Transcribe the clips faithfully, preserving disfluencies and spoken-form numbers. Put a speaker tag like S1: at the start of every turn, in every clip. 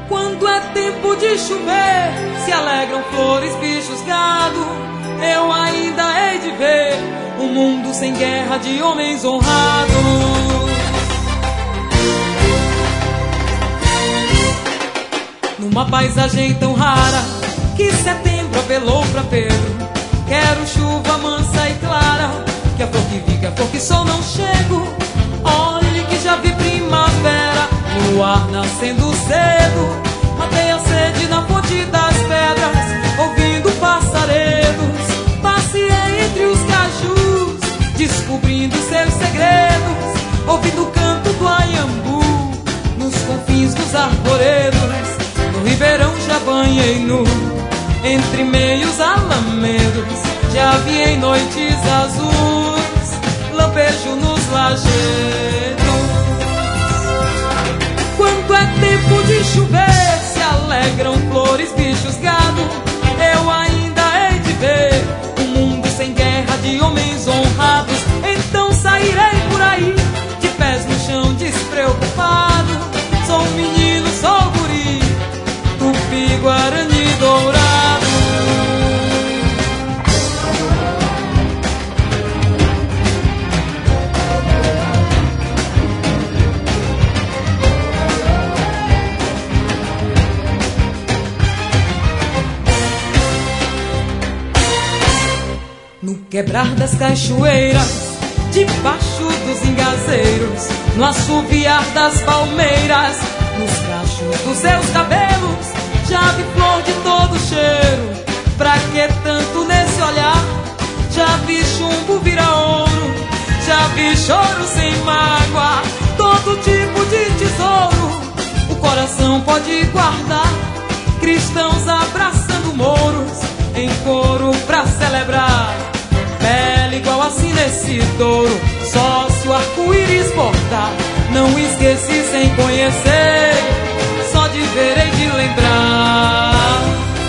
S1: Quando é tempo de chover, se alegram flores, bichos, gado. Eu ainda hei de ver um mundo sem guerra de homens honrados. Numa paisagem tão rara que setembro apelou pra Pedro, quero chuva mansa e clara, que a flor que vi, que a flor que só não chego. Olhe que já vi primavera no ar nascendo cedo. Matei a sede na fonte das pedras, ouvindo passaredos. Passei entre os cajus, descobrindo seus segredos. Ouvindo o canto do Anhambu, nos confins dos arvoredos. No ribeirão já banhei nu, entre meios alamedos. Já vi em noites azuis, lampejo nos lajedos. Quando é tempo de chover, se alegram flores, bichos, gado. Eu ainda hei de ver um mundo sem guerra de homens honrados. Então sairei por aí, de pés no chão, despreocupado. Sou um menino, sou guri, tupi, guarani, dourado. No quebrar das cachoeiras, debaixo dos engazeiros, no assoviar das palmeiras, nos cachos dos seus cabelos, já vi flor de todo cheiro. Pra que tanto nesse olhar? Já vi chumbo virar ouro, já vi choro sem mágoa, todo tipo de tesouro o coração pode guardar. Cristãos abraçando mouros em coro pra celebrar. Pele igual assim nesse touro, só se o arco-íris portar. Não esqueci sem conhecer, só de ver hei de lembrar.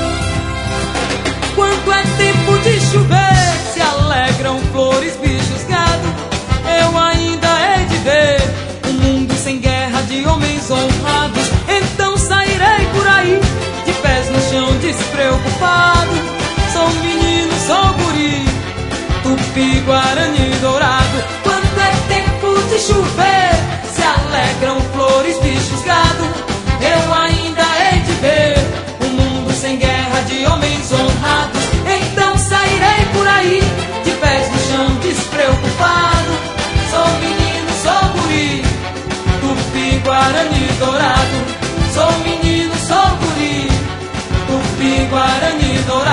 S1: Quando é tempo de chover, se alegram flores, bichos, gado. Eu ainda hei de ver um mundo sem guerra de homens honrados. Então sairei por aí, de pés no chão, despreocupado. Sou um menino, sou guri, tupi, guarani, dourado. Quando é tempo de chover, se alegram flores, bichos, gado. Eu ainda hei de ver um mundo sem guerra de homens honrados. Então sairei por aí, de pés no chão, despreocupado. Sou menino, sou guri, tupi, guarani, dourado. Sou menino, sou guri, tupi, guarani, dourado.